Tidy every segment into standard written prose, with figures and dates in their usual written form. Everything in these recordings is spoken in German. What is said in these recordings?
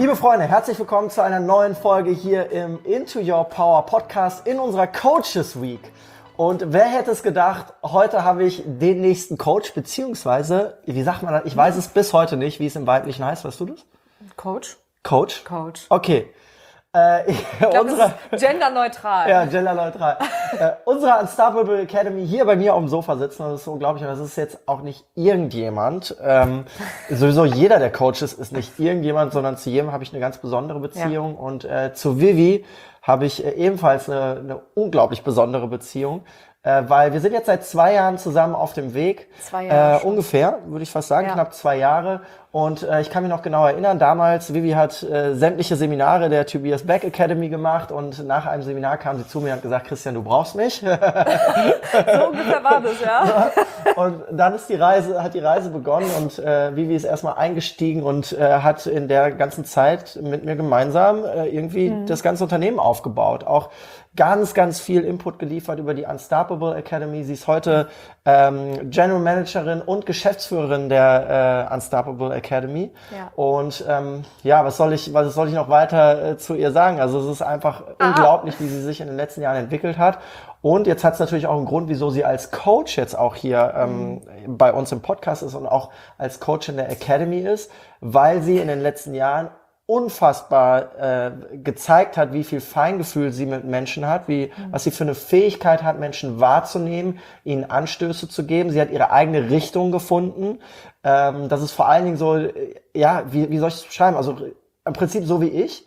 Liebe Freunde, herzlich willkommen zu einer neuen Folge hier im Into Your Power Podcast in unserer Coaches Week. Und wer hätte es gedacht, heute habe ich den nächsten Coach, beziehungsweise, wie sagt man das? Ich weiß es bis heute nicht, wie es im Weiblichen heißt. Weißt du das? Coach. Coach? Coach. Okay. Ich glaube, das ist genderneutral. Ja, genderneutral. Unsere Unstoppable Academy hier bei mir auf dem Sofa sitzen, das ist so unglaublich, das ist jetzt auch nicht irgendjemand. Sowieso jeder der Coaches ist nicht irgendjemand, sondern zu jedem habe ich eine ganz besondere Beziehung. Ja. Und zu Vivi habe ich ebenfalls eine unglaublich besondere Beziehung. Weil wir sind jetzt seit 2 Jahren zusammen auf dem Weg. 2 Jahre ungefähr, würde ich fast sagen, knapp 2 Jahre. Und ich kann mich noch genau erinnern, damals, Vivi hat sämtliche Seminare der Tobias Beck Academy gemacht und nach einem Seminar kam sie zu mir und hat gesagt, Christian, du brauchst mich. So ungefähr war das, ja. Und dann ist hat die Reise begonnen und Vivi ist erstmal eingestiegen und hat in der ganzen Zeit mit mir gemeinsam irgendwie das ganze Unternehmen aufgebaut. Auch ganz, ganz viel Input geliefert über die Unstoppable Academy. Sie ist heute General Managerin und Geschäftsführerin der Unstoppable Academy. Ja. Und was soll ich noch weiter zu ihr sagen? Also es ist einfach unglaublich, wie sie sich in den letzten Jahren entwickelt hat. Und jetzt hat es natürlich auch einen Grund, wieso sie als Coach jetzt auch hier bei uns im Podcast ist und auch als Coach in der Academy ist, weil sie in den letzten Jahren unfassbar gezeigt hat, wie viel Feingefühl sie mit Menschen hat, was sie für eine Fähigkeit hat, Menschen wahrzunehmen, ihnen Anstöße zu geben. Sie hat ihre eigene Richtung gefunden. Das ist vor allen Dingen so, wie soll ich das beschreiben? Also im Prinzip so wie ich.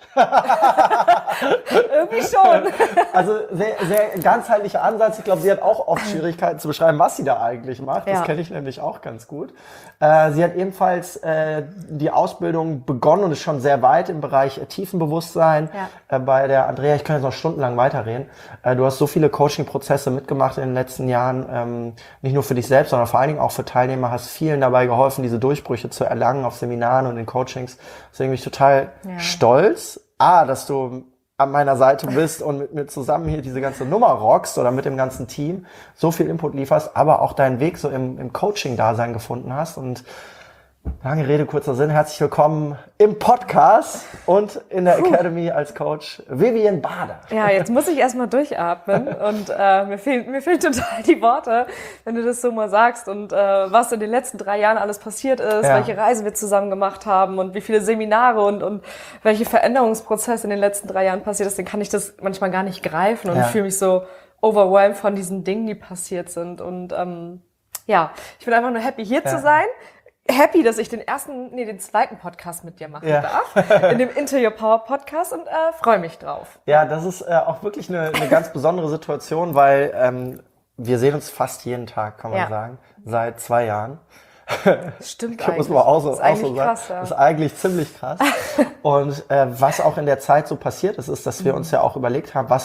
Irgendwie schon. Also sehr, sehr ganzheitlicher Ansatz. Ich glaube, sie hat auch oft Schwierigkeiten zu beschreiben, was sie da eigentlich macht. Das kenne ich nämlich auch ganz gut. Sie hat ebenfalls die Ausbildung begonnen und ist schon sehr weit im Bereich Tiefenbewusstsein. Bei der Andrea, ich kann jetzt noch stundenlang weiterreden. Du hast so viele Coaching-Prozesse mitgemacht in den letzten Jahren. Nicht nur für dich selbst, sondern vor allen Dingen auch für Teilnehmer. Hast vielen dabei geholfen, diese Durchbrüche zu erlangen auf Seminaren und in Coachings. Deswegen bin ich total stolz, dass du an meiner Seite bist und mit mir zusammen hier diese ganze Nummer rockst oder mit dem ganzen Team so viel Input lieferst, aber auch deinen Weg so im Coaching-Dasein gefunden hast. Und lange Rede, kurzer Sinn, herzlich willkommen im Podcast und in der Academy als Coach Vivian Bader. Ja, jetzt muss ich erstmal durchatmen und mir fehlen total die Worte, wenn du das so mal sagst und was in den letzten 3 Jahren alles passiert ist, welche Reisen wir zusammen gemacht haben und wie viele Seminare und welche Veränderungsprozesse in den letzten 3 Jahren passiert ist, dann kann ich das manchmal gar nicht greifen und ich fühle mich so overwhelmed von diesen Dingen, die passiert sind und ich bin einfach nur happy, hier zu sein. Happy, dass ich den zweiten Podcast mit dir machen darf, in dem Into Your Power Podcast und freue mich drauf. Ja, das ist auch wirklich eine ganz besondere Situation, weil wir sehen uns fast jeden Tag, kann man sagen, seit 2 Jahren. Stimmt eigentlich. Muss man auch so sagen. Krass, ja. Das ist eigentlich ziemlich krass. Und was auch in der Zeit so passiert ist, dass wir uns ja auch überlegt haben,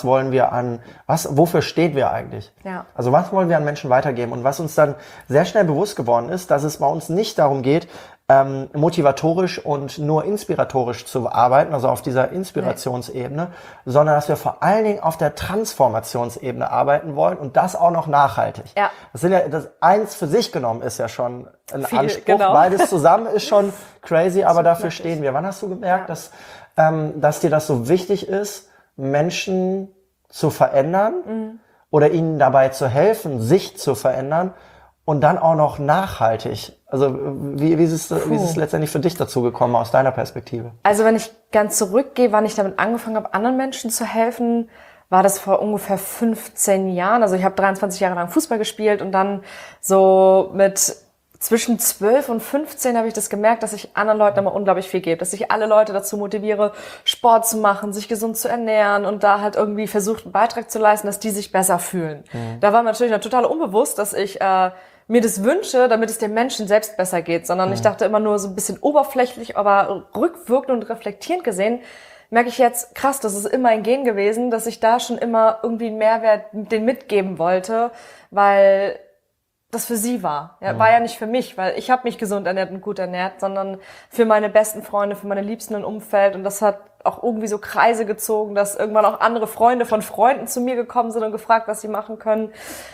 wofür stehen wir eigentlich? Ja. Also was wollen wir an Menschen weitergeben? Und was uns dann sehr schnell bewusst geworden ist, dass es bei uns nicht darum geht, motivatorisch und nur inspiratorisch zu arbeiten, also auf dieser Inspirationsebene, sondern dass wir vor allen Dingen auf der Transformationsebene arbeiten wollen und das auch noch nachhaltig. Ja. Das eins für sich genommen ist ja schon ein Anspruch, beides zusammen ist schon crazy, aber dafür stehen wir. Wann hast du gemerkt, dass dir das so wichtig ist, Menschen zu verändern oder ihnen dabei zu helfen, sich zu verändern? Und dann auch noch nachhaltig. Also wie ist es letztendlich für dich dazu gekommen, aus deiner Perspektive? Also wenn ich ganz zurückgehe, wann ich damit angefangen habe, anderen Menschen zu helfen, war das vor ungefähr 15 Jahren. Also ich habe 23 Jahre lang Fußball gespielt und dann so mit zwischen 12 und 15 habe ich das gemerkt, dass ich anderen Leuten immer unglaublich viel gebe. Dass ich alle Leute dazu motiviere, Sport zu machen, sich gesund zu ernähren und da halt irgendwie versucht, einen Beitrag zu leisten, dass die sich besser fühlen. Da war mir natürlich noch total unbewusst, dass ich mir das wünsche, damit es dem Menschen selbst besser geht, sondern ich dachte immer nur so ein bisschen oberflächlich, aber rückwirkend und reflektierend gesehen, merke ich jetzt, krass, das ist immer ein Gen gewesen, dass ich da schon immer irgendwie einen Mehrwert den mitgeben wollte, weil das für sie war. War ja nicht für mich, weil ich habe mich gesund ernährt und gut ernährt, sondern für meine besten Freunde, für meine Liebsten im Umfeld und das hat auch irgendwie so Kreise gezogen, dass irgendwann auch andere Freunde von Freunden zu mir gekommen sind und gefragt, was sie machen können.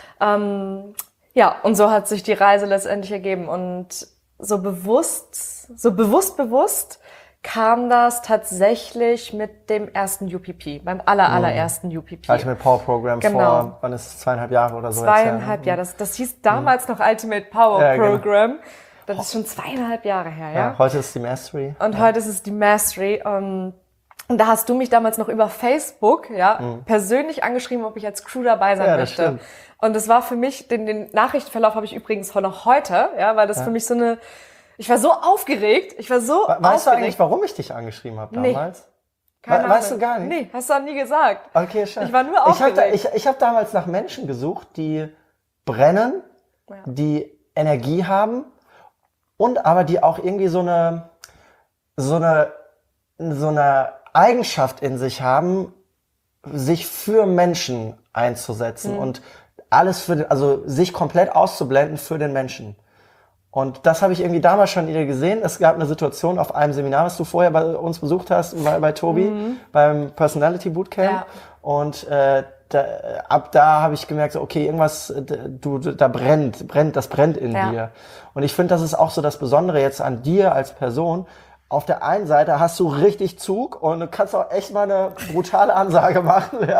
Und so hat sich die Reise letztendlich ergeben und so bewusst kam das tatsächlich mit dem ersten UPP, beim allerersten UPP. Ultimate Power Program vor, wann ist es, 2,5 Jahre oder so? 2,5 Jahre, das hieß damals noch Ultimate Power Program. Genau. Das ist schon 2,5 Jahre her, ja? Heute ist die Mastery. Und heute ist es die Mastery. Und da hast du mich damals noch über Facebook, persönlich angeschrieben, ob ich als Crew dabei sein möchte. Stimmt. Und das war für mich, den Nachrichtenverlauf habe ich übrigens noch heute, weil das für mich so eine, ich war so aufgeregt, Weißt du eigentlich, warum ich dich angeschrieben habe damals? Keine weißt du gar nicht? Nee, hast du auch nie gesagt. Okay, schön. Ich war nur aufgeregt. Ich hab damals nach Menschen gesucht, die brennen, die Energie haben und aber die auch irgendwie so eine Eigenschaft in sich haben, sich für Menschen einzusetzen und alles also sich komplett auszublenden für den Menschen. Und das habe ich irgendwie damals schon wieder gesehen. Es gab eine Situation auf einem Seminar, was du vorher bei uns besucht hast, bei Tobi, beim Personality Bootcamp. Ja. Und ab da habe ich gemerkt, so, okay, irgendwas, da brennt in dir. Und ich finde, das ist auch so das Besondere jetzt an dir als Person. Auf der einen Seite hast du richtig Zug und du kannst auch echt mal eine brutale Ansage machen. Ja?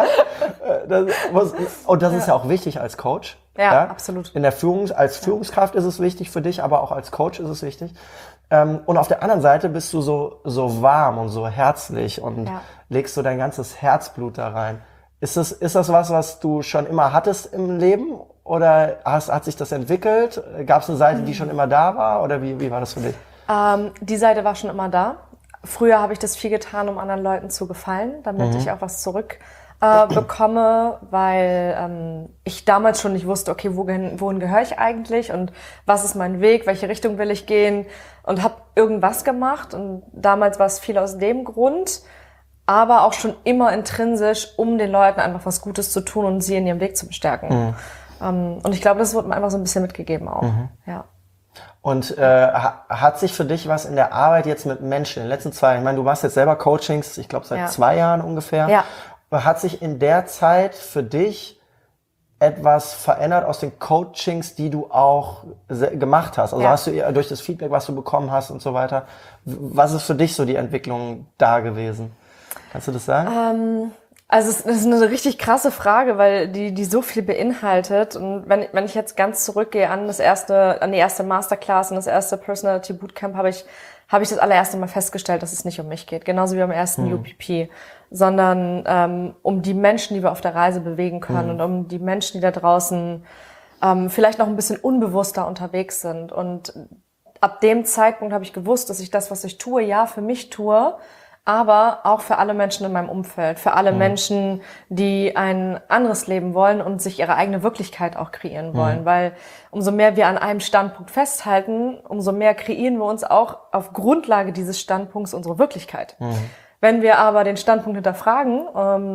Das ist ja auch wichtig als Coach. Ja, absolut. Als Führungskraft ist es wichtig für dich, aber auch als Coach ist es wichtig. Und auf der anderen Seite bist du so warm und so herzlich und legst so dein ganzes Herzblut da rein. Ist das was du schon immer hattest im Leben? Oder hat sich das entwickelt? Gab es eine Seite, die schon immer da war? Oder wie war das für dich? Die Seite war schon immer da. Früher habe ich das viel getan, um anderen Leuten zu gefallen, damit ich auch was zurück bekomme, weil ich damals schon nicht wusste, okay, wohin gehöre ich eigentlich und was ist mein Weg, welche Richtung will ich gehen, und habe irgendwas gemacht, und damals war es viel aus dem Grund, aber auch schon immer intrinsisch, um den Leuten einfach was Gutes zu tun und sie in ihrem Weg zu bestärken. Und ich glaube, das wurde mir einfach so ein bisschen mitgegeben auch. Ja. Und hat sich für dich was in der Arbeit jetzt mit Menschen in den letzten 2 Jahren, ich meine, du machst jetzt selber Coachings, ich glaube seit 2 Jahren ungefähr, hat sich in der Zeit für dich etwas verändert aus den Coachings, die du auch gemacht hast? Also hast du durch das Feedback, was du bekommen hast und so weiter, was ist für dich so die Entwicklung da gewesen? Kannst du das sagen? Also es ist eine richtig krasse Frage, weil die so viel beinhaltet. Und wenn ich jetzt ganz zurückgehe an die erste Masterclass und das erste Personality Bootcamp, habe ich das allererste Mal festgestellt, dass es nicht um mich geht. Genauso wie beim ersten UPP. Sondern um die Menschen, die wir auf der Reise bewegen können und um die Menschen, die da draußen vielleicht noch ein bisschen unbewusster unterwegs sind. Und ab dem Zeitpunkt habe ich gewusst, dass ich das, was ich tue, für mich tue, aber auch für alle Menschen in meinem Umfeld, für alle Menschen, die ein anderes Leben wollen und sich ihre eigene Wirklichkeit auch kreieren wollen. Weil umso mehr wir an einem Standpunkt festhalten, umso mehr kreieren wir uns auch auf Grundlage dieses Standpunkts unsere Wirklichkeit. Wenn wir aber den Standpunkt hinterfragen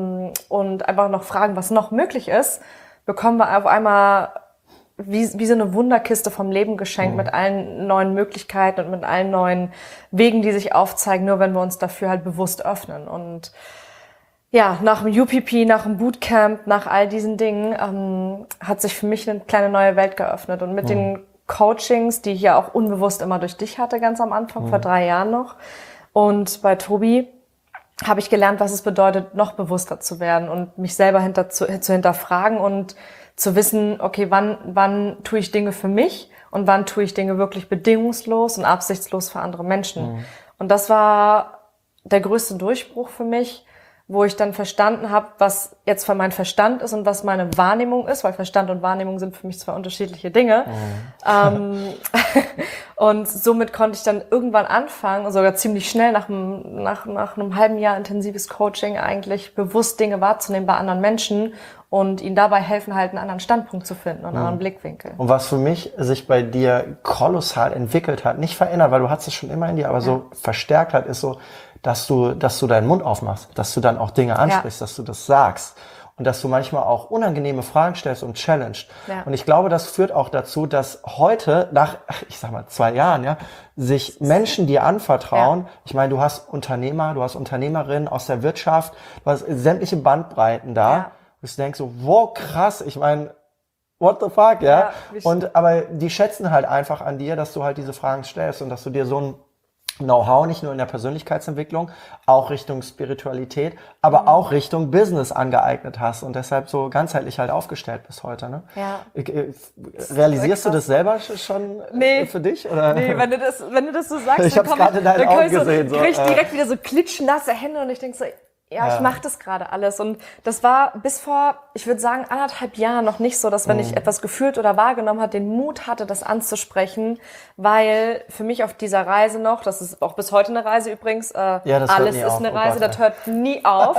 und einfach noch fragen, was noch möglich ist, bekommen wir auf einmal wie so eine Wunderkiste vom Leben geschenkt mit allen neuen Möglichkeiten und mit allen neuen Wegen, die sich aufzeigen, nur wenn wir uns dafür halt bewusst öffnen. Und ja, nach dem UPP, nach dem Bootcamp, nach all diesen Dingen hat sich für mich eine kleine neue Welt geöffnet. Und mit den Coachings, die ich ja auch unbewusst immer durch dich hatte, ganz am Anfang, vor 3 Jahren noch, und bei Tobi, habe ich gelernt, was es bedeutet, noch bewusster zu werden und mich selber zu hinterfragen und zu wissen, okay, wann tue ich Dinge für mich und wann tue ich Dinge wirklich bedingungslos und absichtslos für andere Menschen. Und das war der größte Durchbruch für mich, wo ich dann verstanden habe, was jetzt für mein Verstand ist und was meine Wahrnehmung ist, weil Verstand und Wahrnehmung sind für mich 2 unterschiedliche Dinge. Und somit konnte ich dann irgendwann anfangen, sogar ziemlich schnell nach einem halben Jahr intensives Coaching, eigentlich bewusst Dinge wahrzunehmen bei anderen Menschen und ihnen dabei helfen, halt einen anderen Standpunkt zu finden und einen anderen Blickwinkel. Und was für mich sich bei dir kolossal entwickelt hat, nicht verändert, weil du hattest es schon immer in dir, aber so verstärkt hat, ist so, dass du deinen Mund aufmachst, dass du dann auch Dinge ansprichst, dass du das sagst und dass du manchmal auch unangenehme Fragen stellst und challenged. Ja. Und ich glaube, das führt auch dazu, dass heute, nach, ich sag mal, 2 Jahren, sich Menschen dir anvertrauen. Ich meine, du hast Unternehmer, du hast Unternehmerinnen aus der Wirtschaft, du hast sämtliche Bandbreiten da. Und ich denke so, wow, krass, ich meine, what the fuck, aber die schätzen halt einfach an dir, dass du halt diese Fragen stellst und dass du dir so Know-how, nicht nur in der Persönlichkeitsentwicklung, auch Richtung Spiritualität, aber auch Richtung Business angeeignet hast und deshalb so ganzheitlich halt aufgestellt bis heute. Ne? Ja. Realisierst du das selber schon für dich? Oder? Nee, wenn du das so sagst, ich hab's gerade in deinen Augen gesehen. Dann krieg ich direkt wieder so klitschnasse Hände und ich denk so, ja, ich mache das gerade alles. Und das war bis vor, ich würde sagen, 1,5 Jahren noch nicht so, dass wenn ich etwas gefühlt oder wahrgenommen habe, den Mut hatte, das anzusprechen, weil für mich auf dieser Reise noch, das ist auch bis heute eine Reise übrigens, alles ist eine Reise, das hört nie auf,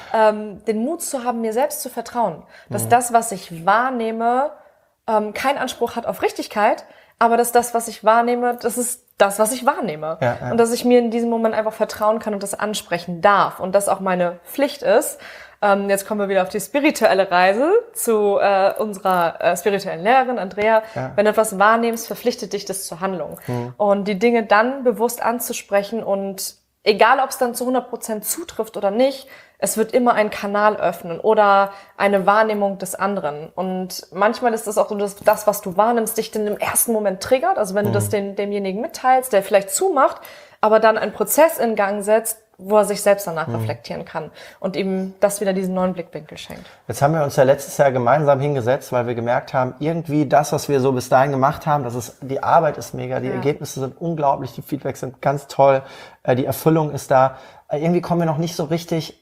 den Mut zu haben, mir selbst zu vertrauen. Dass das, was ich wahrnehme, keinen Anspruch hat auf Richtigkeit, aber dass das, was ich wahrnehme, das ist das, was ich wahrnehme. Ja. Und dass ich mir in diesem Moment einfach vertrauen kann und das ansprechen darf. Und das auch meine Pflicht ist. Jetzt kommen wir wieder auf die spirituelle Reise zu unserer spirituellen Lehrerin, Andrea. Ja. Wenn du etwas wahrnimmst, verpflichtet dich das zur Handlung. Und die Dinge dann bewusst anzusprechen und egal, ob es dann zu 100% zutrifft oder nicht, es wird immer einen Kanal öffnen oder eine Wahrnehmung des anderen. Und manchmal ist es auch so, dass das, was du wahrnimmst, dich dann im ersten Moment triggert. Also wenn du das demjenigen mitteilst, der vielleicht zumacht, aber dann einen Prozess in Gang setzt, wo er sich selbst danach reflektieren kann und ihm das wieder diesen neuen Blickwinkel schenkt. Jetzt haben wir uns ja letztes Jahr gemeinsam hingesetzt, weil wir gemerkt haben, irgendwie das, was wir so bis dahin gemacht haben, die Arbeit ist mega, die Ergebnisse sind unglaublich, die Feedbacks sind ganz toll, die Erfüllung ist da. Irgendwie kommen wir noch nicht so richtig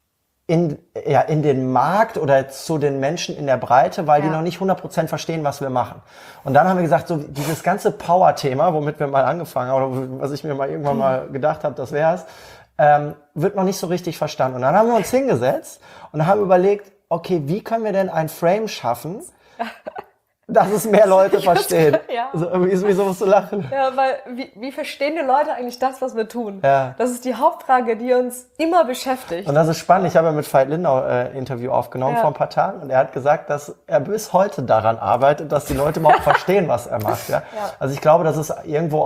in den Markt oder zu den Menschen in der Breite, weil die noch nicht 100% verstehen, was wir machen. Und dann haben wir gesagt, so dieses ganze Power-Thema, womit wir mal angefangen haben, oder was ich mir mal irgendwann mal gedacht habe, das wär's, wird noch nicht so richtig verstanden. Und dann haben wir uns hingesetzt und haben überlegt, okay, wie können wir denn ein Frame schaffen, dass es mehr Leute verstehen. Ja. Also, wieso musst du lachen? Ja, weil wie verstehen die Leute eigentlich das, was wir tun? Ja. Das ist die Hauptfrage, die uns immer beschäftigt. Und das ist spannend. Ich habe ja mit Veit Lindau Interview aufgenommen vor ein paar Tagen und er hat gesagt, dass er bis heute daran arbeitet, dass die Leute überhaupt verstehen, was er macht. Ja? Also ich glaube, das ist irgendwo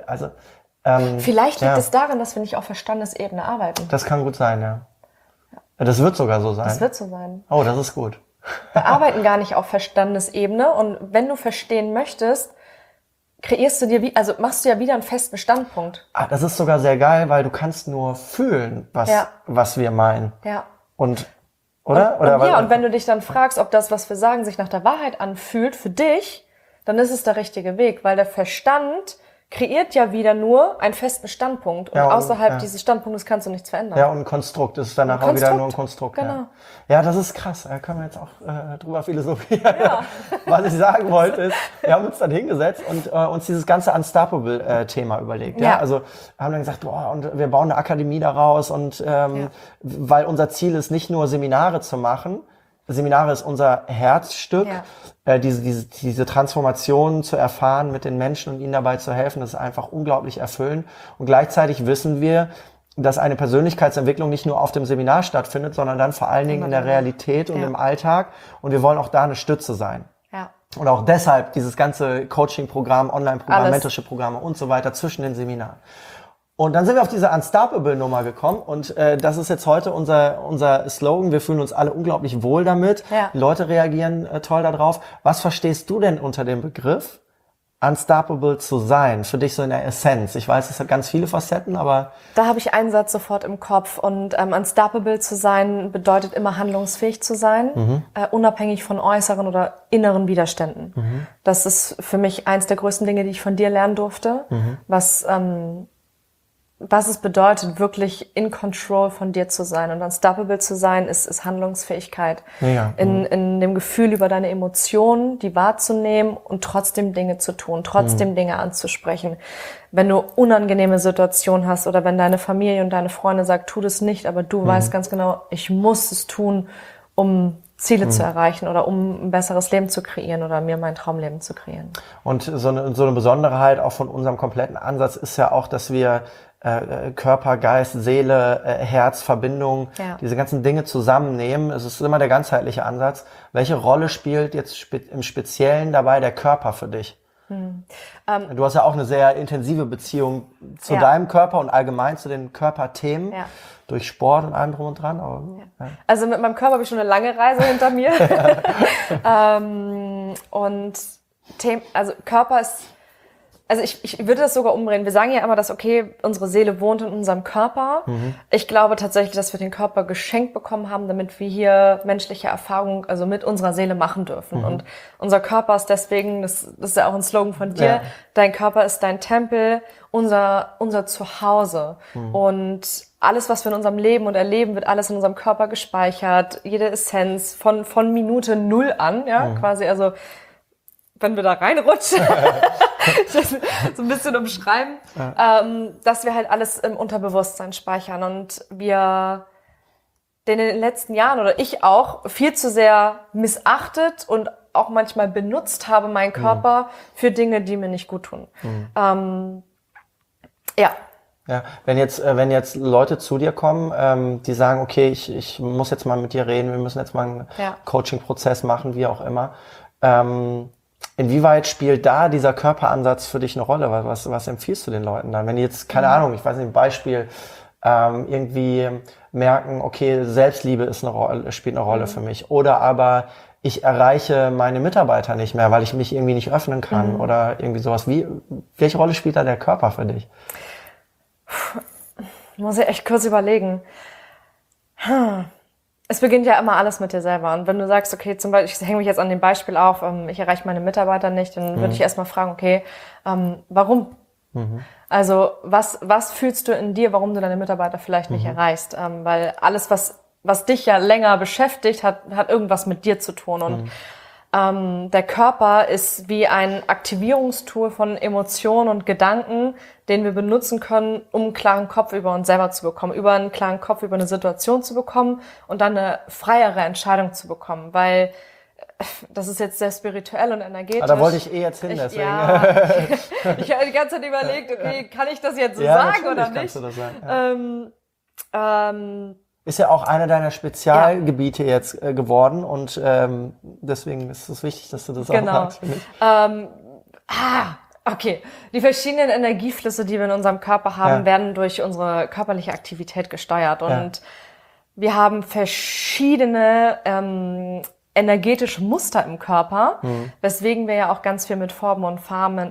vielleicht liegt es daran, dass wir nicht auf Verstandesebene arbeiten. Das kann gut sein, ja. Das wird sogar so sein. Das wird so sein. Oh, das ist gut. Wir arbeiten gar nicht auf Verstandesebene und wenn du verstehen möchtest, machst du ja wieder einen festen Standpunkt. Das ist sogar sehr geil, weil du kannst nur fühlen, was wir meinen. Ja. Und und wenn du dich dann fragst, ob das, was wir sagen, sich nach der Wahrheit anfühlt für dich, dann ist es der richtige Weg, weil der Verstand kreiert ja wieder nur einen festen Standpunkt und außerhalb dieses Standpunktes kannst du nichts verändern. Ja, und ein Konstrukt. Das ist dann auch wieder nur ein Konstrukt. Genau. Ja, das ist krass. Da können wir jetzt auch drüber philosophieren. Ja. Was ich sagen wollte ist, wir haben uns dann hingesetzt und uns dieses ganze Unstoppable-Thema überlegt. Ja. Also haben dann gesagt, und wir bauen eine Akademie daraus und weil unser Ziel ist, nicht nur Seminare zu machen. Seminare ist unser Herzstück. Ja. Diese Transformation zu erfahren mit den Menschen und ihnen dabei zu helfen, das ist einfach unglaublich erfüllend. Und gleichzeitig wissen wir, dass eine Persönlichkeitsentwicklung nicht nur auf dem Seminar stattfindet, sondern dann vor allen Dingen in der Realität und im Alltag. Und wir wollen auch da eine Stütze sein. Ja. Und auch deshalb dieses ganze Coaching-Programm, Online-Programm, Mentorship-Programme und so weiter zwischen den Seminaren. Und dann sind wir auf diese Unstoppable-Nummer gekommen und das ist jetzt heute unser Slogan. Wir fühlen uns alle unglaublich wohl damit. Ja. Die Leute reagieren toll darauf. Was verstehst du denn unter dem Begriff Unstoppable zu sein? Für dich so in der Essenz. Ich weiß, es hat ganz viele Facetten, aber... Da habe ich einen Satz sofort im Kopf. Und Unstoppable zu sein bedeutet immer handlungsfähig zu sein, unabhängig von äußeren oder inneren Widerständen. Das ist für mich eins der größten Dinge, die ich von dir lernen durfte, was es bedeutet, wirklich in Control von dir zu sein. Und unstoppable zu sein, ist Handlungsfähigkeit. Ja. In dem Gefühl über deine Emotionen, die wahrzunehmen und trotzdem Dinge zu tun, trotzdem Dinge anzusprechen. Wenn du unangenehme Situationen hast oder wenn deine Familie und deine Freunde sagen, tu das nicht, aber du weißt ganz genau, ich muss es tun, um Ziele zu erreichen oder um ein besseres Leben zu kreieren oder mir mein Traumleben zu kreieren. Und so eine Besonderheit auch von unserem kompletten Ansatz ist ja auch, dass wir Körper, Geist, Seele, Herz, Verbindung, diese ganzen Dinge zusammennehmen. Es ist immer der ganzheitliche Ansatz. Welche Rolle spielt jetzt im Speziellen dabei der Körper für dich? Du hast ja auch eine sehr intensive Beziehung zu deinem Körper und allgemein zu den Körperthemen. Ja. Durch Sport und allem drum und dran. Aber, Also mit meinem Körper habe ich schon eine lange Reise hinter mir. Und Körper ist Also ich würde das sogar umdrehen. Wir sagen ja immer, dass, okay, unsere Seele wohnt in unserem Körper. Ich glaube tatsächlich, dass wir den Körper geschenkt bekommen haben, damit wir hier menschliche Erfahrungen, also mit unserer Seele machen dürfen. Und unser Körper ist deswegen, das ist ja auch ein Slogan von dir, dein Körper ist dein Tempel, unser Zuhause. Und alles, was wir in unserem Leben und erleben, wird alles in unserem Körper gespeichert. Jede Essenz von Minute 0 an, ja, quasi, also wenn wir da reinrutschen, so ein bisschen umschreiben, dass wir halt alles im Unterbewusstsein speichern und wir in den letzten Jahren oder ich auch viel zu sehr missachtet und auch manchmal benutzt habe, meinen Körper für Dinge, die mir nicht gut tun. Ja, wenn jetzt Leute zu dir kommen, die sagen, okay, ich muss jetzt mal mit dir reden, wir müssen jetzt mal einen Coaching-Prozess machen, wie auch immer. Inwieweit spielt da dieser Körperansatz für dich eine Rolle? Was empfiehlst du den Leuten dann? Wenn die jetzt, keine Ahnung, ich weiß nicht, ein Beispiel, irgendwie merken, okay, Selbstliebe spielt eine Rolle für mich. Oder aber ich erreiche meine Mitarbeiter nicht mehr, weil ich mich irgendwie nicht öffnen kann oder irgendwie sowas. Welche Rolle spielt da der Körper für dich? Muss ich echt kurz überlegen. Es beginnt ja immer alles mit dir selber. Und wenn du sagst, okay, zum Beispiel, ich hänge mich jetzt an dem Beispiel auf, ich erreiche meine Mitarbeiter nicht, dann würde ich erstmal fragen, okay, warum? Also was fühlst du in dir, warum du deine Mitarbeiter vielleicht nicht erreichst? Weil alles, was dich ja länger beschäftigt, hat irgendwas mit dir zu tun. Und der Körper ist wie ein Aktivierungstool von Emotionen und Gedanken, den wir benutzen können, um einen klaren Kopf über uns selber zu bekommen, über einen klaren Kopf über eine Situation zu bekommen und dann eine freiere Entscheidung zu bekommen, weil das ist jetzt sehr spirituell und energetisch. Aber da wollte ich jetzt hin, deswegen. Ja, ich habe die ganze Zeit überlegt, okay, kann ich das jetzt so sagen oder nicht? Kannst du das sagen, ist ja auch einer deiner Spezialgebiete jetzt geworden und deswegen ist es wichtig, dass du das auch sagst. Okay. Die verschiedenen Energieflüsse, die wir in unserem Körper haben, werden durch unsere körperliche Aktivität gesteuert und wir haben verschiedene energetische Muster im Körper, weswegen wir ja auch ganz viel mit Farben und Formen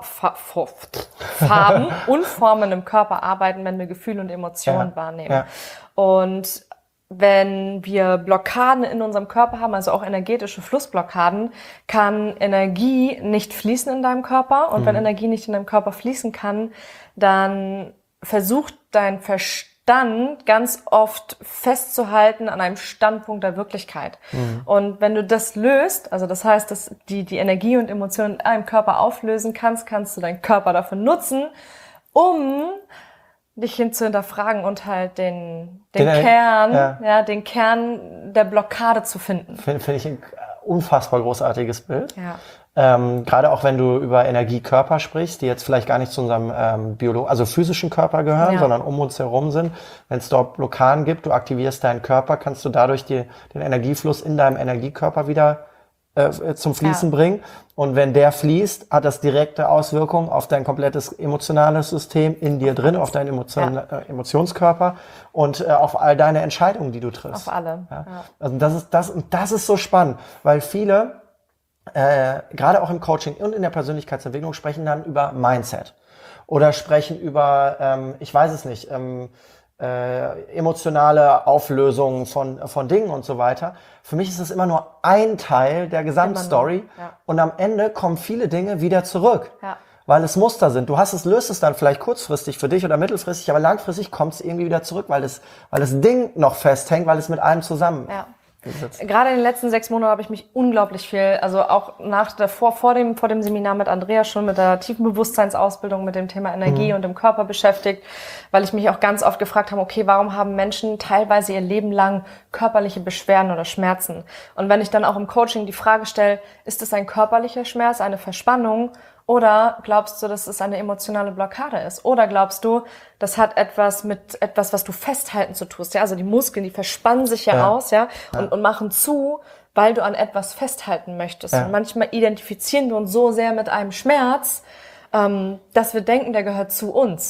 im Körper arbeiten, wenn wir Gefühle und Emotionen wahrnehmen. Ja. Und wenn wir Blockaden in unserem Körper haben, also auch energetische Flussblockaden, kann Energie nicht fließen in deinem Körper. Und wenn Energie nicht in deinem Körper fließen kann, dann versucht dein Verstand ganz oft festzuhalten an einem Standpunkt der Wirklichkeit. Und wenn du das löst, also das heißt, dass die Energie und Emotionen in deinem Körper auflösen kannst du deinen Körper dafür nutzen, um dich hin zu hinterfragen und halt den Kern der Blockade zu finden. Finde ich ein unfassbar großartiges Bild. Ja. Gerade auch wenn du über Energiekörper sprichst, die jetzt vielleicht gar nicht zu unserem also physischen Körper gehören, sondern um uns herum sind. Wenn es dort Blockaden gibt, du aktivierst deinen Körper, kannst du dadurch den Energiefluss in deinem Energiekörper wieder zum Fließen bringen. Und wenn der fließt, hat das direkte Auswirkungen auf dein komplettes emotionales System in dir drin, auf deinen Emotionskörper und auf all deine Entscheidungen, die du triffst. Auf alle. Ja. Also das ist so spannend, weil viele, gerade auch im Coaching und in der Persönlichkeitsentwicklung, sprechen dann über Mindset oder sprechen über, ich weiß es nicht, emotionale Auflösung von Dingen und so weiter. Für mich ist es immer nur ein Teil der Gesamtstory und am Ende kommen viele Dinge wieder zurück, weil es Muster sind. Du löst es dann vielleicht kurzfristig für dich oder mittelfristig, aber langfristig kommt es irgendwie wieder zurück, weil das Ding noch festhängt, weil es mit allem zusammen Gerade in den letzten 6 Monaten habe ich mich unglaublich viel, also auch vor dem Seminar mit Andrea schon mit der tiefen Bewusstseinsausbildung, mit dem Thema Energie und dem Körper beschäftigt, weil ich mich auch ganz oft gefragt habe, okay, warum haben Menschen teilweise ihr Leben lang körperliche Beschwerden oder Schmerzen? Und wenn ich dann auch im Coaching die Frage stelle, ist es ein körperlicher Schmerz, eine Verspannung? Oder glaubst du, dass es eine emotionale Blockade ist? Oder glaubst du, das hat etwas mit etwas, was du festhalten zu tust? Ja, also die Muskeln, die verspannen sich aus, und machen zu, weil du an etwas festhalten möchtest. Und manchmal identifizieren wir uns so sehr mit einem Schmerz, dass wir denken, der gehört zu uns.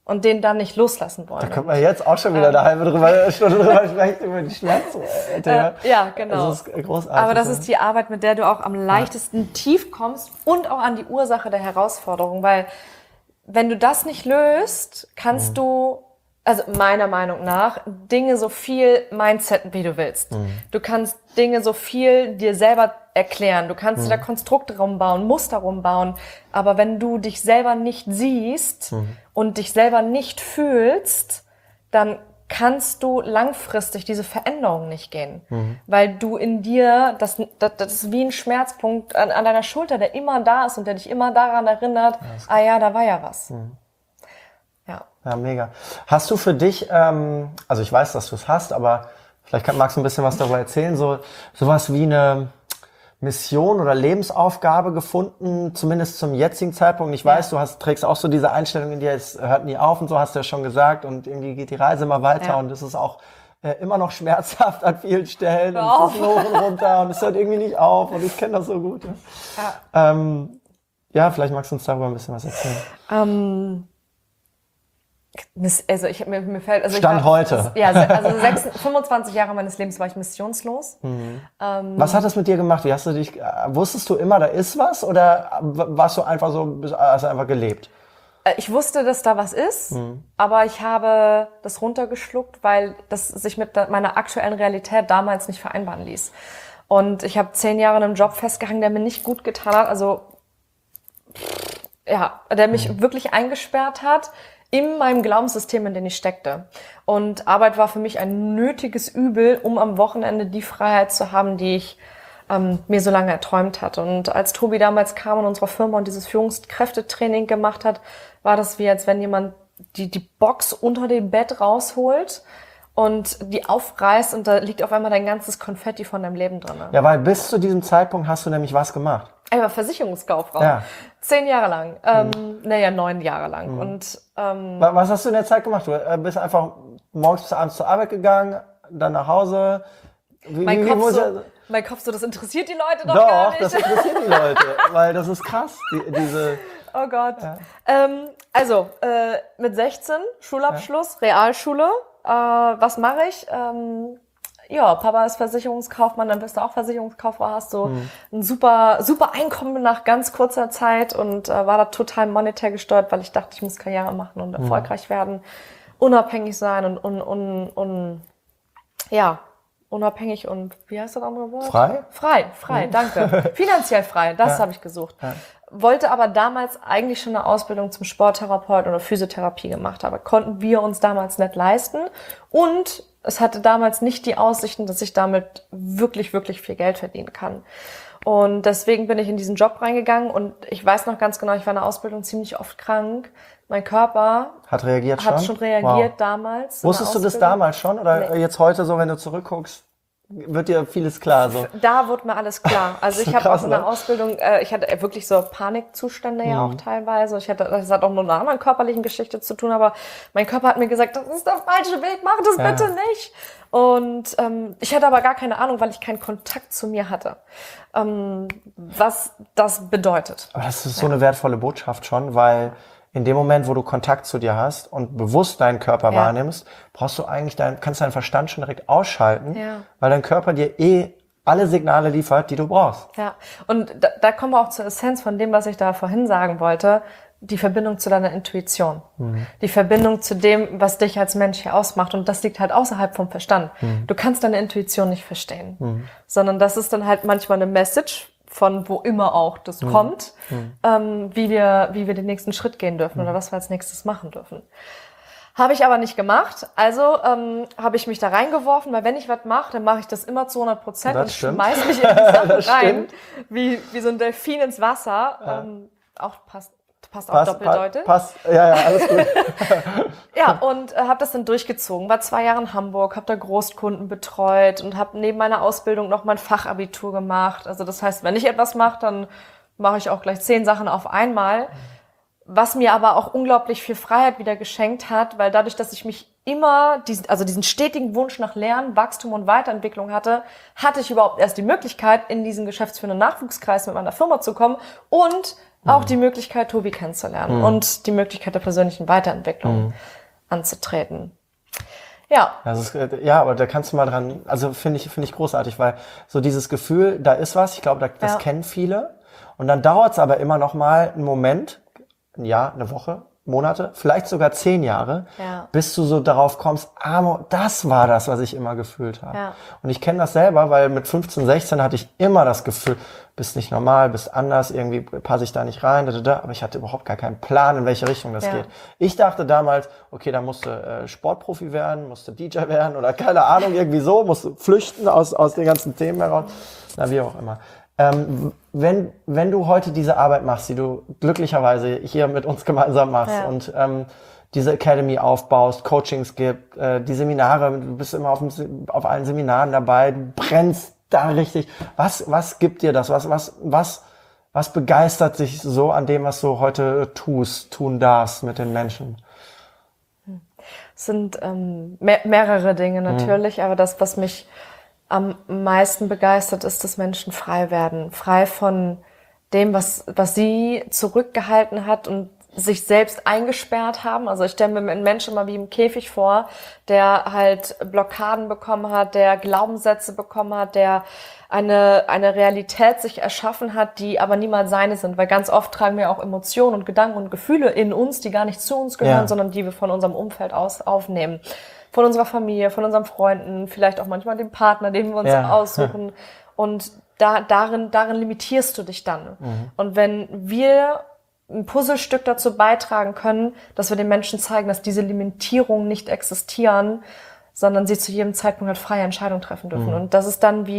und den dann nicht loslassen wollen. Da kommt man jetzt auch schon wieder eine halbe Stunde drüber sprechen, über die Schmerzen. Ja, genau. Das ist großartig. Aber das ist die Arbeit, mit der du auch am leichtesten tief kommst und auch an die Ursache der Herausforderung, weil wenn du das nicht löst, kannst du, also meiner Meinung nach, Dinge so viel mindsetten, wie du willst. Du kannst Dinge so viel dir selber erklären. Du kannst dir da Konstrukte rumbauen, Muster rumbauen. Aber wenn du dich selber nicht siehst und dich selber nicht fühlst, dann kannst du langfristig diese Veränderung nicht gehen. Weil du in dir, das ist wie ein Schmerzpunkt an deiner Schulter, der immer da ist und der dich immer daran erinnert, da war ja was. Ja, mega. Hast du für dich, also ich weiß, dass du es hast, aber vielleicht magst du ein bisschen was darüber erzählen, sowas wie eine Mission oder Lebensaufgabe gefunden, zumindest zum jetzigen Zeitpunkt. Ich weiß, du trägst auch so diese Einstellung in dir, es hört nie auf und so, hast du ja schon gesagt, und irgendwie geht die Reise immer weiter und es ist auch immer noch schmerzhaft an vielen Stellen und es ist hoch und runter und es hört irgendwie nicht auf und ich kenne das so gut. Vielleicht magst du uns darüber ein bisschen was erzählen. Mir fällt, Stand heute. 25 Jahre meines Lebens war ich missionslos. Was hat das mit dir gemacht? Wie hast du dich, wusstest du immer, da ist was, oder warst du einfach so, hast du einfach gelebt? Ich wusste, dass da was ist, aber ich habe das runtergeschluckt, weil das sich mit meiner aktuellen Realität damals nicht vereinbaren ließ. Und ich habe 10 Jahre in einem Job festgehangen, der mir nicht gut getan hat, der mich wirklich eingesperrt hat in meinem Glaubenssystem, in dem ich steckte. Und Arbeit war für mich ein nötiges Übel, um am Wochenende die Freiheit zu haben, die ich mir so lange erträumt hatte. Und als Tobi damals kam in unserer Firma und dieses Führungskräftetraining gemacht hat, war das wie, als wenn jemand die Box unter dem Bett rausholt und die aufreißt und da liegt auf einmal dein ganzes Konfetti von deinem Leben drin. Ja, weil bis zu diesem Zeitpunkt hast du nämlich was gemacht. Ich war Versicherungskauffrau. Ja. 10 Jahre lang. 9 Jahre lang. Und was hast du in der Zeit gemacht? Du bist einfach morgens bis abends zur Arbeit gegangen, dann nach Hause. Mein Kopf so, das interessiert die Leute doch gar nicht. Doch, das interessiert die Leute, weil das ist krass, diese... Oh Gott. Ja. Mit 16, Schulabschluss, Realschule. Was mache ich? Papa ist Versicherungskaufmann, dann bist du auch Versicherungskauffrau, hast du ein super Einkommen nach ganz kurzer Zeit und war da total monetär gesteuert, weil ich dachte, ich muss Karriere machen und erfolgreich werden, unabhängig sein und unabhängig und, wie heißt das andere Wort? Frei, danke. Finanziell frei, das habe ich gesucht. Ja. Wollte aber damals eigentlich schon eine Ausbildung zum Sporttherapeut oder Physiotherapie gemacht, aber konnten wir uns damals nicht leisten und es hatte damals nicht die Aussichten, dass ich damit wirklich, wirklich viel Geld verdienen kann. Und deswegen bin ich in diesen Job reingegangen und ich weiß noch ganz genau, ich war in der Ausbildung ziemlich oft krank. Mein Körper hat schon reagiert damals. Wusstest du das damals schon oder jetzt heute so, wenn du zurückguckst? Wird dir vieles klar so? Da wird mir alles klar. Also ich habe auch in der Ausbildung, ich hatte wirklich so Panikzustände ja auch teilweise. Das hat auch mit einer anderen körperlichen Geschichte zu tun, aber mein Körper hat mir gesagt, das ist der falsche Weg, mach das bitte nicht. Und ich hatte aber gar keine Ahnung, weil ich keinen Kontakt zu mir hatte, was das bedeutet. Aber das ist so eine wertvolle Botschaft schon, weil in dem Moment, wo du Kontakt zu dir hast und bewusst deinen Körper wahrnimmst, brauchst du eigentlich kannst deinen Verstand schon direkt ausschalten, weil dein Körper dir alle Signale liefert, die du brauchst. Ja, und da kommen wir auch zur Essenz von dem, was ich da vorhin sagen wollte, die Verbindung zu deiner Intuition. Die Verbindung zu dem, was dich als Mensch hier ausmacht. Und das liegt halt außerhalb vom Verstand. Du kannst deine Intuition nicht verstehen, sondern das ist dann halt manchmal eine Message, von wo immer auch das kommt, wie wir den nächsten Schritt gehen dürfen oder was wir als nächstes machen dürfen. Habe ich aber nicht gemacht, also habe ich mich da reingeworfen, weil wenn ich was mache, dann mache ich das immer zu 100% und schmeiß mich in die Sache rein, wie so ein Delfin ins Wasser. Auch passt auch doppeldeutig. Passt, ja, alles gut. Ja, und habe das dann durchgezogen. War 2 Jahre in Hamburg, habe da Großkunden betreut und habe neben meiner Ausbildung noch mein Fachabitur gemacht. Also das heißt, wenn ich etwas mache, dann mache ich auch gleich 10 Sachen auf einmal. Was mir aber auch unglaublich viel Freiheit wieder geschenkt hat, weil dadurch, dass ich mich immer diesen stetigen Wunsch nach Lernen, Wachstum und Weiterentwicklung hatte ich überhaupt erst die Möglichkeit, in diesen geschäftsführenden Nachwuchskreis mit meiner Firma zu kommen und auch die Möglichkeit, Tobi kennenzulernen und die Möglichkeit der persönlichen Weiterentwicklung anzutreten. Ja. Ja, aber da kannst du mal dran, also finde ich großartig, weil so dieses Gefühl, da ist was, ich glaube, das kennen viele. Und dann dauert es aber immer noch mal einen Moment, ein Jahr, eine Woche, Monate, vielleicht sogar 10 Jahre, bis du so darauf kommst, das war das, was ich immer gefühlt habe. Ja. Und ich kenne das selber, weil mit 15, 16 hatte ich immer das Gefühl, bist nicht normal, bist anders, irgendwie passe ich da nicht rein, aber ich hatte überhaupt gar keinen Plan, in welche Richtung das geht. Ich dachte damals, okay, da musst du Sportprofi werden, musst du DJ werden oder keine Ahnung, irgendwie so, musst du flüchten aus den ganzen Themen heraus, wie auch immer. Wenn du heute diese Arbeit machst, die du glücklicherweise hier mit uns gemeinsam machst und diese Academy aufbaust, Coachings gibt, die Seminare, du bist immer auf allen Seminaren dabei, du brennst da richtig. Was gibt dir das? Was begeistert dich so an dem, was du heute tun darfst mit den Menschen? Es sind mehrere Dinge natürlich, aber das, was mich am meisten begeistert, ist, dass Menschen frei werden. Frei von dem, was sie zurückgehalten hat und sich selbst eingesperrt haben. Also ich stelle mir einen Menschen immer wie im Käfig vor, der halt Blockaden bekommen hat, der Glaubenssätze bekommen hat, der eine Realität sich erschaffen hat, die aber niemals seine sind. Weil ganz oft tragen wir auch Emotionen und Gedanken und Gefühle in uns, die gar nicht zu uns gehören, sondern die wir von unserem Umfeld aus aufnehmen. Von unserer Familie, von unseren Freunden, vielleicht auch manchmal dem Partner, den wir uns aussuchen. Und darin limitierst du dich dann. Und wenn wir ein Puzzlestück dazu beitragen können, dass wir den Menschen zeigen, dass diese Limitierungen nicht existieren, sondern sie zu jedem Zeitpunkt halt freie Entscheidungen treffen dürfen. Und das ist dann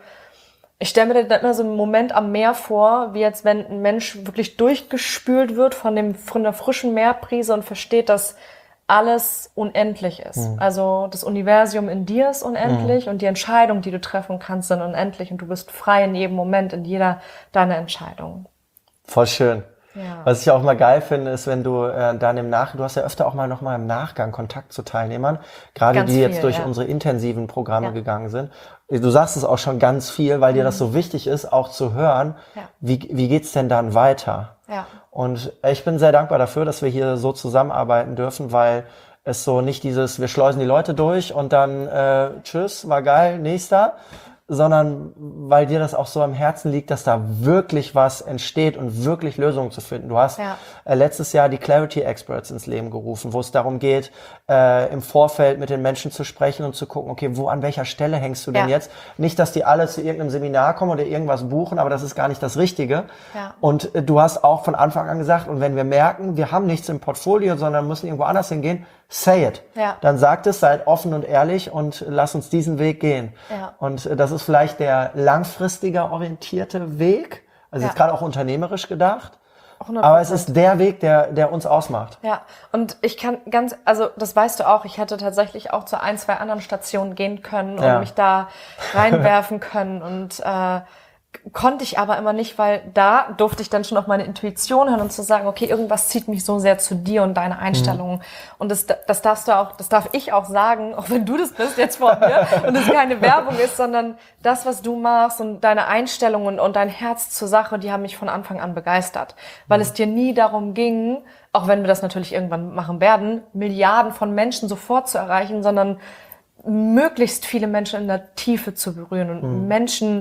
ich stelle mir dann immer so einen Moment am Meer vor, wie jetzt wenn ein Mensch wirklich durchgespült wird von der frischen Meerbrise und versteht, dass alles unendlich ist. Also das Universum in dir ist unendlich und die Entscheidungen, die du treffen kannst, sind unendlich und du bist frei in jedem Moment, in jeder deiner Entscheidungen. Voll schön. Ja. Was ich auch mal geil finde, ist, wenn du dann du hast ja öfter auch noch mal im Nachgang Kontakt zu Teilnehmern, gerade die jetzt durch unsere intensiven Programme gegangen sind. Du sagst es auch schon ganz viel, weil dir das so wichtig ist, auch zu hören, wie geht's denn dann weiter? Ja. Und ich bin sehr dankbar dafür, dass wir hier so zusammenarbeiten dürfen, weil es so nicht wir schleusen die Leute durch und dann tschüss, war geil, nächster, sondern weil dir das auch so am Herzen liegt, dass da wirklich was entsteht und wirklich Lösungen zu finden. Du hast letztes Jahr die Clarity Experts ins Leben gerufen, wo es darum geht, im Vorfeld mit den Menschen zu sprechen und zu gucken, okay, an welcher Stelle hängst du denn jetzt? Nicht, dass die alle zu irgendeinem Seminar kommen oder irgendwas buchen, aber das ist gar nicht das Richtige. Ja. Und du hast auch von Anfang an gesagt, und wenn wir merken, wir haben nichts im Portfolio, sondern müssen irgendwo anders hingehen, say it. Ja. Dann sagt es, seid offen und ehrlich und lass uns diesen Weg gehen. Ja. Und das ist vielleicht der langfristiger orientierte Weg, also jetzt gerade auch unternehmerisch gedacht. 100%. Aber es ist der Weg, der uns ausmacht. Ja, und ich kann das weißt du auch, ich hätte tatsächlich auch zu 1, 2 anderen Stationen gehen können und mich da reinwerfen können und konnte ich aber immer nicht, weil da durfte ich dann schon auf meine Intuition hören und zu sagen, okay, irgendwas zieht mich so sehr zu dir und deine Einstellungen. Und das darf ich auch sagen, auch wenn du das bist jetzt vor mir und es keine Werbung ist, sondern das, was du machst und deine Einstellungen und dein Herz zur Sache, die haben mich von Anfang an begeistert. Weil es dir nie darum ging, auch wenn wir das natürlich irgendwann machen werden, Milliarden von Menschen sofort zu erreichen, sondern möglichst viele Menschen in der Tiefe zu berühren und Menschen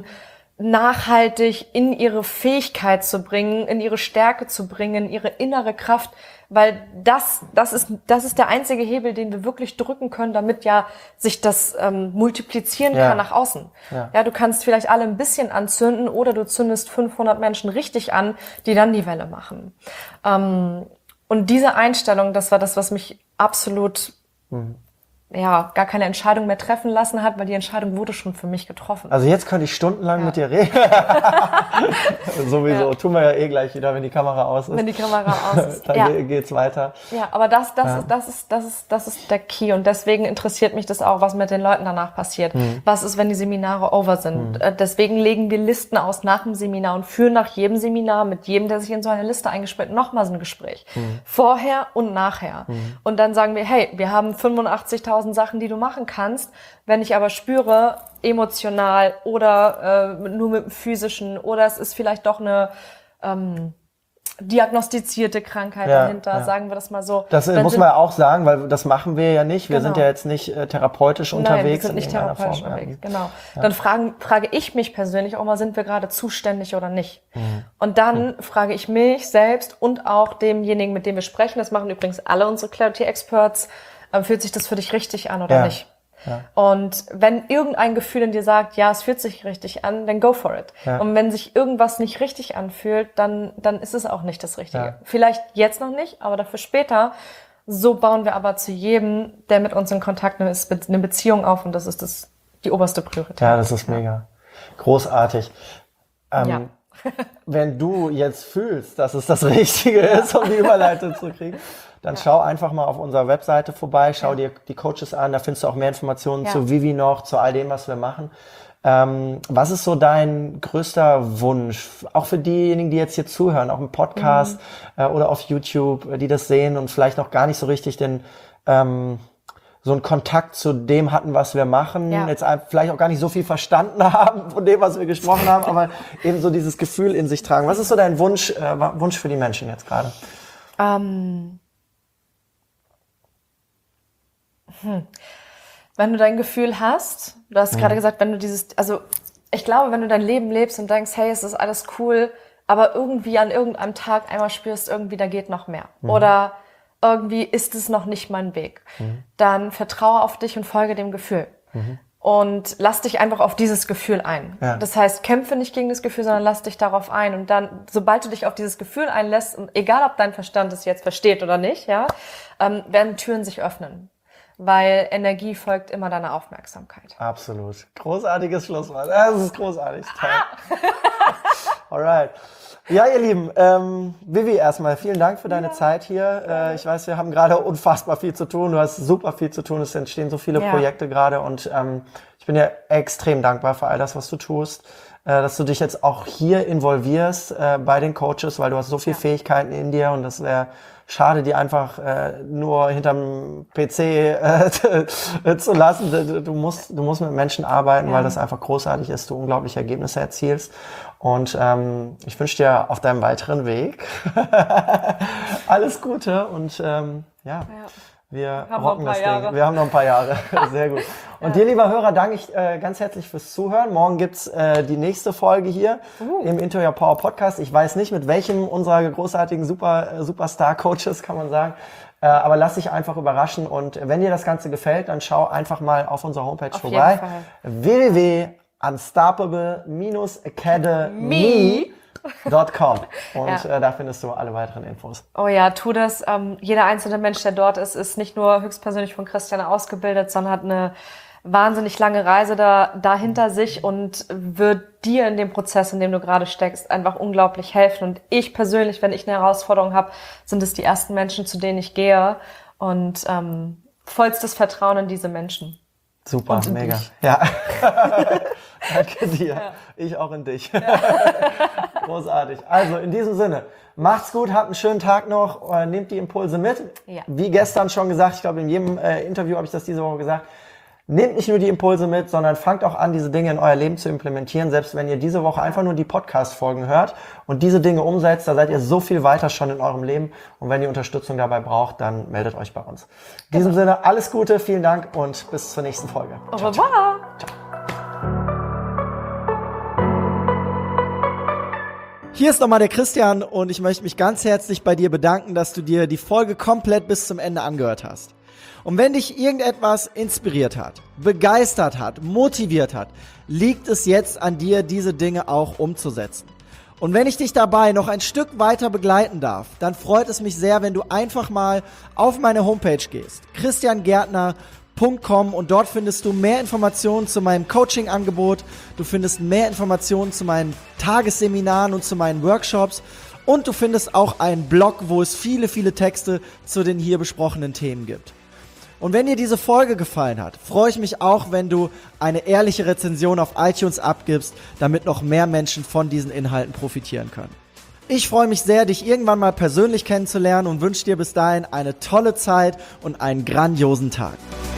nachhaltig in ihre Fähigkeit zu bringen, in ihre Stärke zu bringen, ihre innere Kraft, weil das ist der einzige Hebel, den wir wirklich drücken können, damit sich das multiplizieren kann nach außen. Ja, du kannst vielleicht alle ein bisschen anzünden oder du zündest 500 Menschen richtig an, die dann die Welle machen. Und diese Einstellung, das war das, was mich absolut gar keine Entscheidung mehr treffen lassen hat, weil die Entscheidung wurde schon für mich getroffen. Also jetzt könnte ich stundenlang mit dir reden. Sowieso, tun wir ja eh gleich wieder, wenn die Kamera aus ist. Wenn die Kamera aus ist. Dann geht's weiter. Ja, aber das ist der Key und deswegen interessiert mich das auch, was mit den Leuten danach passiert. Was ist, wenn die Seminare over sind? Deswegen legen wir Listen aus nach dem Seminar und führen nach jedem Seminar mit jedem, der sich in so eine Liste eingesperrt, nochmal so ein Gespräch. Vorher und nachher. Und dann sagen wir, hey, wir haben 85.000 Sachen, die du machen kannst. Wenn ich aber spüre, emotional oder nur mit dem physischen oder es ist vielleicht doch eine diagnostizierte Krankheit dahinter, sagen wir das mal so. Das muss man ja auch sagen, weil das machen wir ja nicht. Wir sind ja jetzt nicht therapeutisch unterwegs. Nein, wir sind nicht therapeutisch unterwegs, genau. Ja. Dann frage ich mich persönlich auch mal, sind wir gerade zuständig oder nicht? Und dann frage ich mich selbst und auch demjenigen, mit dem wir sprechen, das machen übrigens alle unsere Clarity Experts, fühlt sich das für dich richtig an oder nicht? Ja. Und wenn irgendein Gefühl in dir sagt, ja, es fühlt sich richtig an, dann go for it. Ja. Und wenn sich irgendwas nicht richtig anfühlt, dann ist es auch nicht das Richtige. Ja. Vielleicht jetzt noch nicht, aber dafür später. So bauen wir aber zu jedem, der mit uns in Kontakt ist, eine Beziehung auf und das ist die oberste Priorität. Ja, das ist mega. Großartig. Wenn du jetzt fühlst, dass es das Richtige ist, um die Überleitung zu kriegen, dann schau einfach mal auf unserer Webseite vorbei, schau dir die Coaches an, da findest du auch mehr Informationen zu Vivi noch, zu all dem, was wir machen. Was ist so dein größter Wunsch, auch für diejenigen, die jetzt hier zuhören, auch im Podcast oder auf YouTube, die das sehen und vielleicht noch gar nicht so richtig so einen Kontakt zu dem hatten, was wir machen, jetzt vielleicht auch gar nicht so viel verstanden haben von dem, was wir gesprochen haben, aber eben so dieses Gefühl in sich tragen. Was ist so dein Wunsch für die Menschen jetzt gerade? Wenn du dein Gefühl hast, du hast gerade gesagt, wenn du ich glaube, wenn du dein Leben lebst und denkst, hey, es ist alles cool, aber irgendwie an irgendeinem Tag einmal spürst, irgendwie da geht noch mehr. Oder irgendwie ist es noch nicht mein Weg. Dann vertraue auf dich und folge dem Gefühl. Und lass dich einfach auf dieses Gefühl ein. Ja. Das heißt, kämpfe nicht gegen das Gefühl, sondern lass dich darauf ein. Und dann, sobald du dich auf dieses Gefühl einlässt, und egal ob dein Verstand es jetzt versteht oder nicht, werden Türen sich öffnen. Weil Energie folgt immer deiner Aufmerksamkeit. Absolut. Großartiges Schlusswort. Das ist großartig. Alright. Ja, ihr Lieben, Vivi, erstmal vielen Dank für deine Zeit hier. Ich weiß, wir haben gerade unfassbar viel zu tun. Du hast super viel zu tun. Es entstehen so viele Projekte gerade und ich bin dir extrem dankbar für all das, was du tust. Dass du dich jetzt auch hier involvierst bei den Coaches, weil du hast so viele Fähigkeiten in dir und das wäre schade, die einfach nur hinterm PC zu lassen. Du musst mit Menschen arbeiten, weil das einfach großartig ist, du unglaubliche Ergebnisse erzielst. Und ich wünsche dir auf deinem weiteren Weg alles Gute und wir rocken das Ding. Wir haben noch ein paar Jahre. Sehr gut. Und dir, lieber Hörer, danke ich ganz herzlich fürs Zuhören. Morgen gibt's die nächste Folge hier im Into Your Power Podcast. Ich weiß nicht, mit welchem unserer großartigen Superstar-Coaches, kann man sagen. Aber lass dich einfach überraschen. Und wenn dir das Ganze gefällt, dann schau einfach mal auf unserer Homepage vorbei. www.unstoppable-academy.com und da findest du alle weiteren Infos. Oh ja, tu das. Jeder einzelne Mensch, der dort ist nicht nur höchstpersönlich von Christian ausgebildet, sondern hat eine wahnsinnig lange Reise dahinter sich und wird dir in dem Prozess, in dem du gerade steckst, einfach unglaublich helfen. Und ich persönlich, wenn ich eine Herausforderung habe, sind es die ersten Menschen, zu denen ich gehe und vollstes Vertrauen in diese Menschen. Super, mega. Dich. Ja. Danke dir. Ja. Ich auch in dich. Ja. Großartig. Also in diesem Sinne, macht's gut, habt einen schönen Tag noch, nehmt die Impulse mit. Ja. Wie gestern schon gesagt, ich glaube in jedem Interview habe ich das diese Woche gesagt, nehmt nicht nur die Impulse mit, sondern fangt auch an, diese Dinge in euer Leben zu implementieren. Selbst wenn ihr diese Woche einfach nur die Podcast-Folgen hört und diese Dinge umsetzt, da seid ihr so viel weiter schon in eurem Leben. Und wenn ihr Unterstützung dabei braucht, dann meldet euch bei uns. In diesem Sinne, alles Gute, vielen Dank und bis zur nächsten Folge. Au revoir. Ciao. Hier ist nochmal der Christian und ich möchte mich ganz herzlich bei dir bedanken, dass du dir die Folge komplett bis zum Ende angehört hast. Und wenn dich irgendetwas inspiriert hat, begeistert hat, motiviert hat, liegt es jetzt an dir, diese Dinge auch umzusetzen. Und wenn ich dich dabei noch ein Stück weiter begleiten darf, dann freut es mich sehr, wenn du einfach mal auf meine Homepage gehst, christiangärtner.com und dort findest du mehr Informationen zu meinem Coaching-Angebot, du findest mehr Informationen zu meinen Tagesseminaren und zu meinen Workshops und du findest auch einen Blog, wo es viele, viele Texte zu den hier besprochenen Themen gibt. Und wenn dir diese Folge gefallen hat, freue ich mich auch, wenn du eine ehrliche Rezension auf iTunes abgibst, damit noch mehr Menschen von diesen Inhalten profitieren können. Ich freue mich sehr, dich irgendwann mal persönlich kennenzulernen und wünsche dir bis dahin eine tolle Zeit und einen grandiosen Tag.